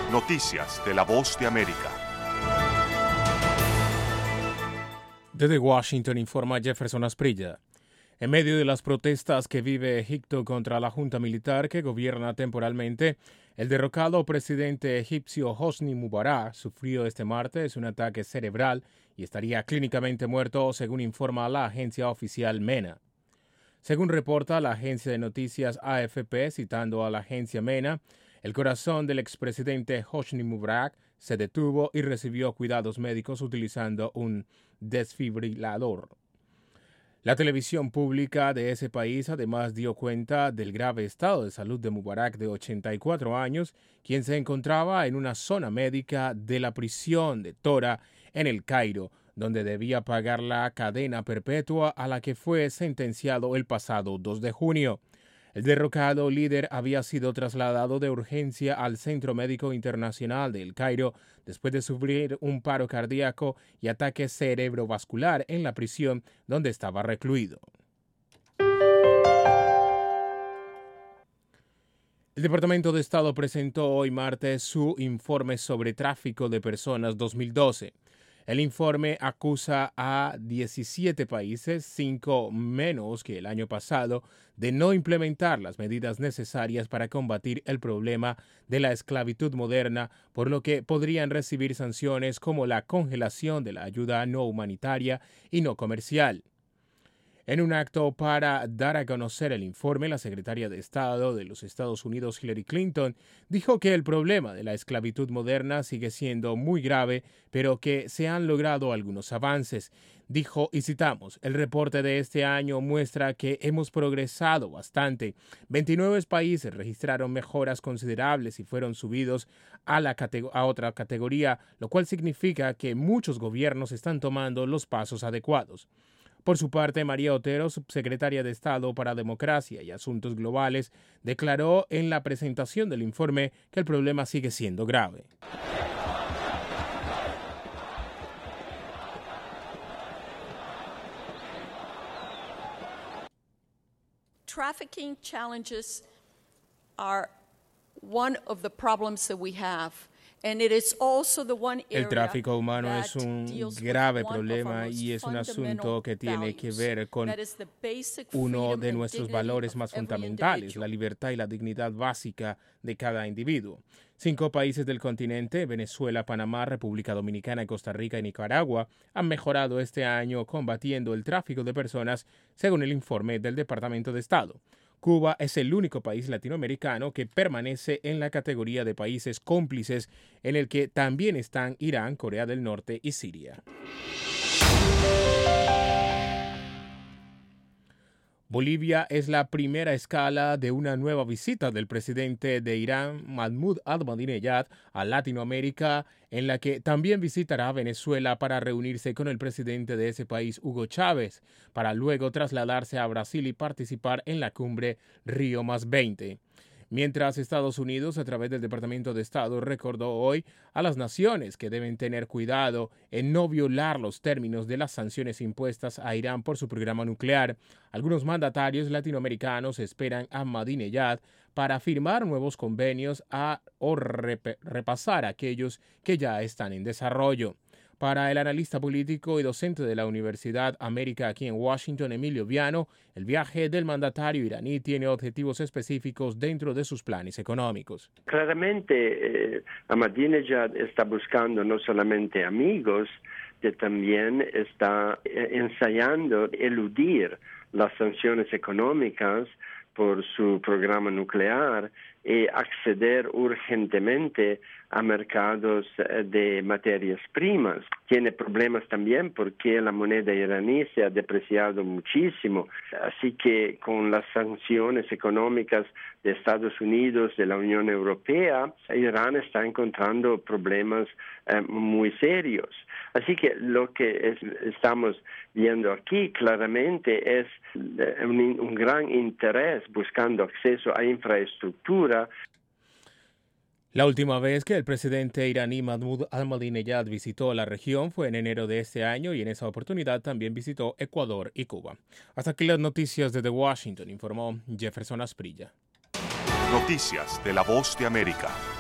Noticias de la Voz de América. Desde Washington informa Jefferson Asprilla. En medio de las protestas que vive Egipto contra la junta militar que gobierna temporalmente, el derrocado presidente egipcio Hosni Mubarak sufrió este martes un ataque cerebral y estaría clínicamente muerto, según informa la agencia oficial MENA. Según reporta la agencia de noticias AFP, citando a la agencia MENA, el corazón del expresidente Hosni Mubarak se detuvo y recibió cuidados médicos utilizando un desfibrilador. La televisión pública de ese país además dio cuenta del grave estado de salud de Mubarak, de 84 años, quien se encontraba en una zona médica de la prisión de Tora en El Cairo, donde debía pagar la cadena perpetua a la que fue sentenciado el pasado 2 de junio. El derrocado líder había sido trasladado de urgencia al Centro Médico Internacional de El Cairo después de sufrir un paro cardíaco y ataque cerebrovascular en la prisión donde estaba recluido. El Departamento de Estado presentó hoy martes su informe sobre tráfico de personas 2012. El informe acusa a 17 países, 5 menos que el año pasado, de no implementar las medidas necesarias para combatir el problema de la esclavitud moderna, por lo que podrían recibir sanciones como la congelación de la ayuda no humanitaria y no comercial. En un acto para dar a conocer el informe, la secretaria de Estado de los Estados Unidos, Hillary Clinton, dijo que el problema de la esclavitud moderna sigue siendo muy grave, pero que se han logrado algunos avances. Dijo, y citamos, el reporte de este año muestra que hemos progresado bastante. 29 países registraron mejoras considerables y fueron subidos a otra categoría, lo cual significa que muchos gobiernos están tomando los pasos adecuados. Por su parte, María Otero, subsecretaria de Estado para Democracia y Asuntos Globales, declaró en la presentación del informe que el problema sigue siendo grave. Trafficking challenges are one of the problems that we have. El tráfico humano es un grave problema y es un asunto que tiene que ver con uno de nuestros valores más fundamentales, la libertad y la dignidad básica de cada individuo. 5 países del continente, Venezuela, Panamá, República Dominicana, Costa Rica y Nicaragua, han mejorado este año combatiendo el tráfico de personas, según el informe del Departamento de Estado. Cuba es el único país latinoamericano que permanece en la categoría de países cómplices, en el que también están Irán, Corea del Norte y Siria. Bolivia es la primera escala de una nueva visita del presidente de Irán, Mahmoud Ahmadinejad, a Latinoamérica, en la que también visitará Venezuela para reunirse con el presidente de ese país, Hugo Chávez, para luego trasladarse a Brasil y participar en la cumbre Río+20. Mientras Estados Unidos, a través del Departamento de Estado, recordó hoy a las naciones que deben tener cuidado en no violar los términos de las sanciones impuestas a Irán por su programa nuclear, algunos mandatarios latinoamericanos esperan a Ahmadinejad para firmar nuevos convenios o repasar aquellos que ya están en desarrollo. Para el analista político y docente de la Universidad América aquí en Washington, Emilio Viano, el viaje del mandatario iraní tiene objetivos específicos dentro de sus planes económicos. Claramente, Ahmadinejad está buscando no solamente amigos, que también está ensayando eludir las sanciones económicas por su programa nuclear y acceder urgentemente a mercados de materias primas. Tiene problemas también porque la moneda iraní se ha depreciado muchísimo, así que con las sanciones económicas de Estados Unidos, de la Unión Europea, Irán está encontrando problemas muy serios. Así que lo que estamos viendo aquí claramente es un gran interés buscando acceso a infraestructura. La última vez que el presidente iraní Mahmoud Ahmadinejad visitó la región fue en enero de este año y en esa oportunidad también visitó Ecuador y Cuba. Hasta aquí las noticias desde Washington, informó Jefferson Asprilla. Noticias de la Voz de América.